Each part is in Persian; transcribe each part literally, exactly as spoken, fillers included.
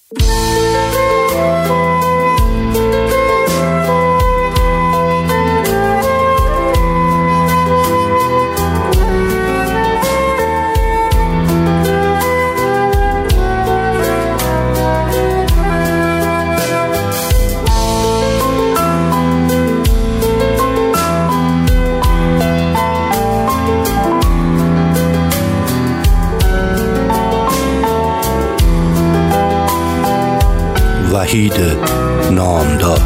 وحید نامدار.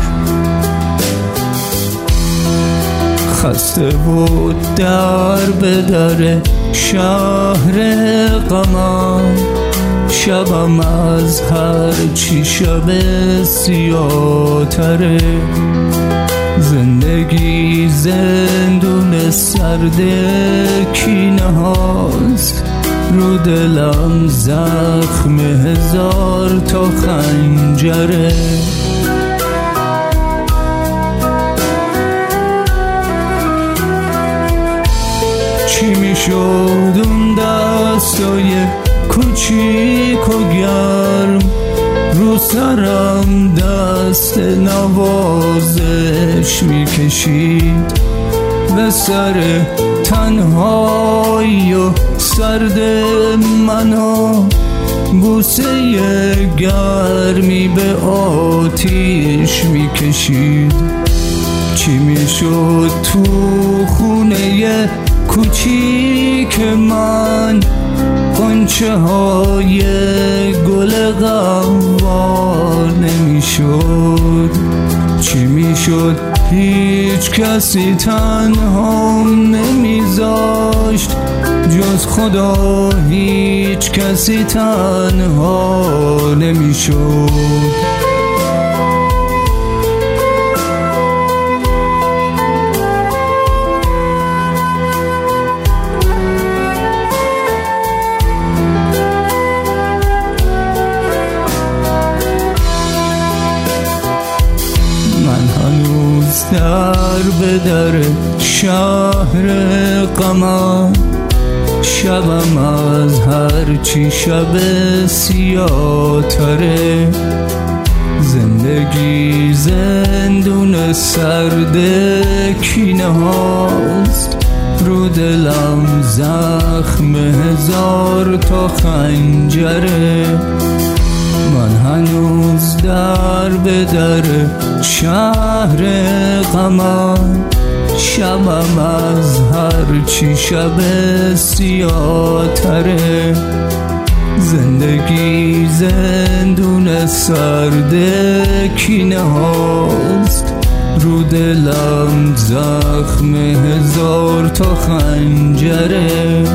خسته بود در به در شهر غمم، شبم از هر چی شب سیاتره. زندگی زندون سرد کینه هاست، رو دلم زخم هزار تا خنجره. چی میشد اون دستای کوچیک و گرم، رو سرم دست نوازش میکشید، به سر تنهایی و سرد منو بوسه گرمی به آتیش میکشید. چی میشد تو خونه کوچیک من، قنچه های گل غوار نمیشد. چی میشد هیچ کسی تنها نمیذاشت، جز خدا هیچ کسی تنها نمیشد. در به در شهر غمم، شبم از هر چی شب سیاتره. زندگی زندون سرد کینه هاست، رو دلم زخم هزار تا خنجره. من هنوز در به در شهر غمم، شبم از هر چی شب سیاتره. زندگی زندون سرد کینه هاست، رو دلم زخم هزار تا خنجره.